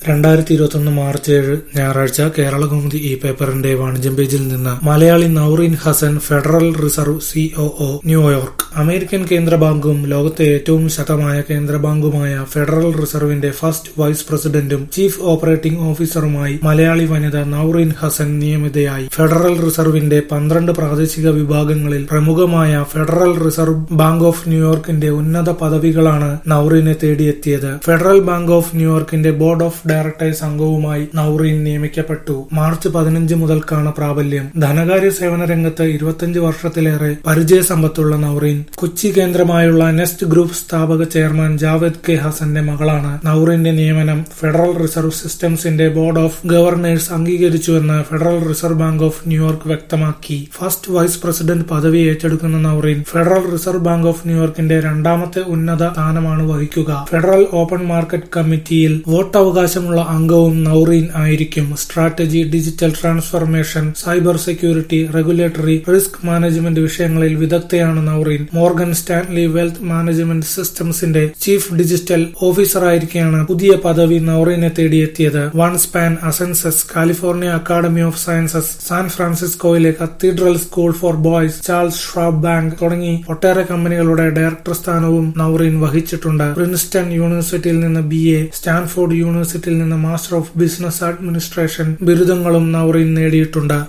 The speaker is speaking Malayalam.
2021 മാർച്ച് 7 ഞായറാഴ്ച കേരളകൗമുദി ഈ പേപ്പറിന്റെ വാണിജ്യം പേജിൽ നിന്ന് Malayali Naureen Hasan federal reserve COO New York. American കേന്ദ്ര ബാങ്കും ലോകത്തെ ഏറ്റവും ശക്തമായ കേന്ദ്ര ബാങ്കുമായ ഫെഡറൽ റിസർവിന്റെ ഫസ്റ്റ് വൈസ് പ്രസിഡന്റും ചീഫ് ഓപ്പറേറ്റിംഗ് ഓഫീസറുമായി മലയാളി വനിത നൗറീൻ ഹസൻ നിയമിതയായി. ഫെഡറൽ റിസർവിന്റെ 12 പ്രാദേശിക വിഭാഗങ്ങളിൽ പ്രമുഖമായ ഫെഡറൽ റിസർവ് ബാങ്ക് ഓഫ് ന്യൂയോർക്കിന്റെ ഉന്നത പദവികളാണ് നൗറീനെ തേടിയെത്തിയത്. ഫെഡറൽ ബാങ്ക് ഓഫ് ന്യൂയോർക്കിന്റെ ബോർഡ് ഓഫ് ഡയറക്ടേഴ്സ് അംഗവുമായി നൗറീൻ നിയമിക്കപ്പെട്ടു. മാർച്ച് 15 മുതൽക്കാണ് പ്രാബല്യം. ധനകാര്യ സേവന രംഗത്ത് 25 വർഷത്തിലേറെ പരിചയസമ്പത്തുള്ള നൗറീൻ കൊച്ചി കേന്ദ്രമായുള്ള നെസ്റ്റ് ഗ്രൂപ്പ് സ്ഥാപക ചെയർമാൻ ജാവേദ് കെ ഹസന്റെ മകളാണ്. നൗറീന്റെ നിയമനം ഫെഡറൽ റിസർവ് സിസ്റ്റംസിന്റെ ബോർഡ് ഓഫ് ഗവർണേഴ്സ് അംഗീകരിച്ചുവെന്ന് federal reserve bank of New York വ്യക്തമാക്കി. ഫസ്റ്റ് വൈസ് പ്രസിഡന്റ് പദവി ഏറ്റെടുക്കുന്ന Naureen federal reserve bank of ന്യൂയോർക്കിന്റെ രണ്ടാമത്തെ ഉന്നത സ്ഥാനമാണ് വഹിക്കുക. ഫെഡറൽ ഓപ്പൺ മാർക്കറ്റ് കമ്മിറ്റിയിൽ വോട്ടവകാശമുള്ള അംഗവും നൗറീൻ ആയിരിക്കും. Strategy, digital transformation, cyber security, regulatory, risk management വിഷയങ്ങളിൽ വിദഗ്ധയാണ് Naureen. Morgan Stanley wealth management സിസ്റ്റംസിന്റെ ചീഫ് ഡിജിറ്റൽ ഓഫീസറായിരിക്കെയാണ് പുതിയ പദവി നൗറീനെ തേടിയെത്തിയത്. One span, Ascensus, California academy of sciences, San ഫ്രാൻസിസ്കോയിലെ cathedral school for boys, Charles Schwab bank തുടങ്ങി ഒട്ടേറെ കമ്പനികളുടെ ഡയറക്ടർ സ്ഥാനവും നൗറീൻ വഹിച്ചിട്ടുണ്ട്. പ്രിൻസ്റ്റൺ യൂണിവേഴ്സിറ്റിയിൽ നിന്ന് BA, സ്റ്റാൻഫോർഡ് യൂണിവേഴ്സിറ്റിയിൽ നിന്ന് മാസ്റ്റർ ഓഫ് ബിസിനസ് അഡ്മിനിസ്ട്രേഷൻ ബിരുദങ്ങളും നൗറീൻ നേടിയിട്ടുണ്ട്.